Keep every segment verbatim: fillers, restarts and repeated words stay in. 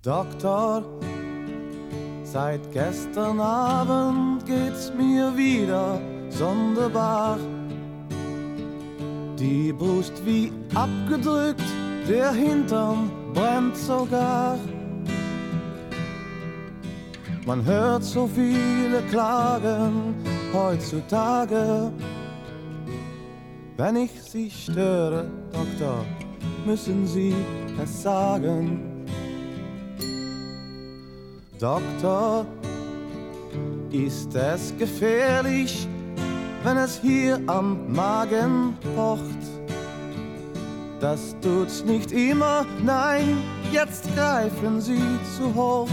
Doktor, seit gestern Abend geht's mir wieder sonderbar. Die Brust wie abgedrückt, der Hintern brennt sogar. Man hört so viele Klagen heutzutage. Wenn ich Sie störe, Doktor, müssen Sie es sagen. Doktor, ist es gefährlich, wenn es hier am Magen pocht? Das tut's nicht immer, nein, jetzt greifen Sie zu hoch.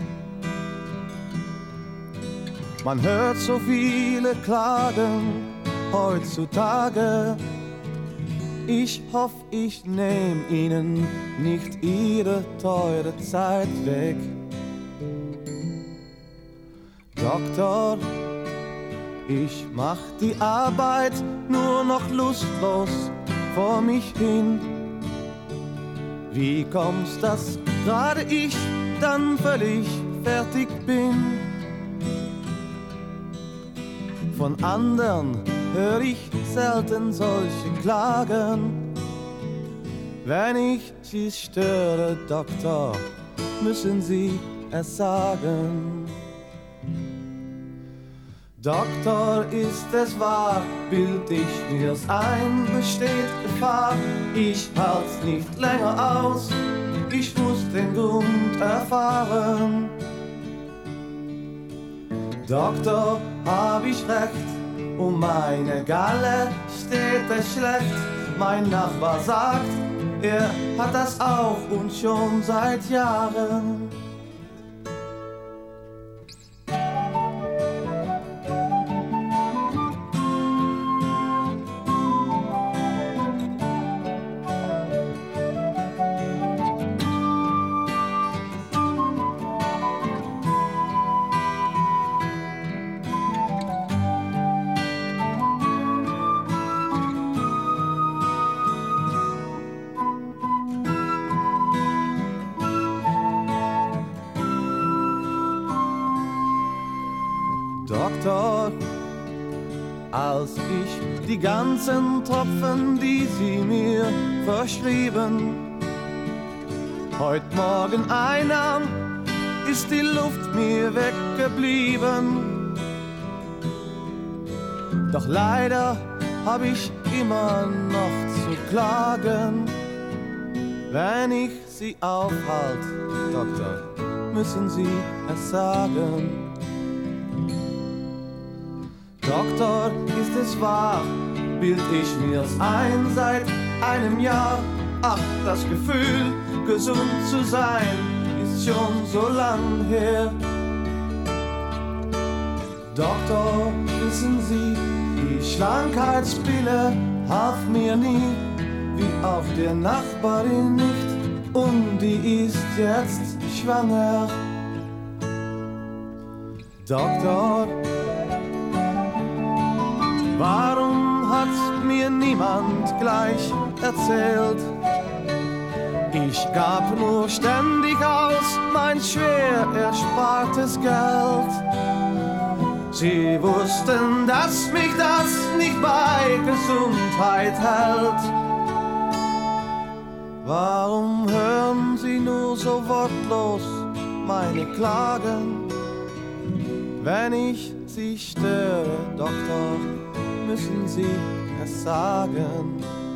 Man hört so viele Klagen heutzutage. Ich hoffe, ich nehm Ihnen nicht Ihre teure Zeit weg. Doktor, ich mach die Arbeit nur noch lustlos vor mich hin. Wie kommt's, dass gerade ich dann völlig fertig bin? Von anderen hör ich selten solche Klagen. Wenn ich Sie störe, Doktor, müssen Sie es sagen. Doktor, ist es wahr, bild ich mir's ein, besteht Gefahr, ich halt's nicht länger aus, ich muss den Grund erfahren. Doktor, hab ich recht, um meine Galle steht es schlecht. Mein Nachbar sagt, er hat das auch und schon seit Jahren. Doktor, als ich die ganzen Tropfen, die Sie mir verschrieben, heut Morgen einnahm, ist die Luft mir weggeblieben. Doch leider hab ich immer noch zu klagen. Wenn ich Sie aufhalt, Doktor, müssen Sie es sagen. Doktor, ist es wahr, bild ich mir's ein seit einem Jahr. Ach, das Gefühl, gesund zu sein, ist schon so lang her. Doktor, wissen Sie, die Schlankheitspille half mir nie, wie auch der Nachbarin nicht, und die ist jetzt schwanger. Doktor, warum hat's mir niemand gleich erzählt? Ich gab nur ständig aus mein schwer erspartes Geld. Sie wussten, dass mich das nicht bei Gesundheit hält. Warum hören Sie nur so wortlos meine Klagen? Wenn ich Sie störe, Doktor, müssen Sie es sagen.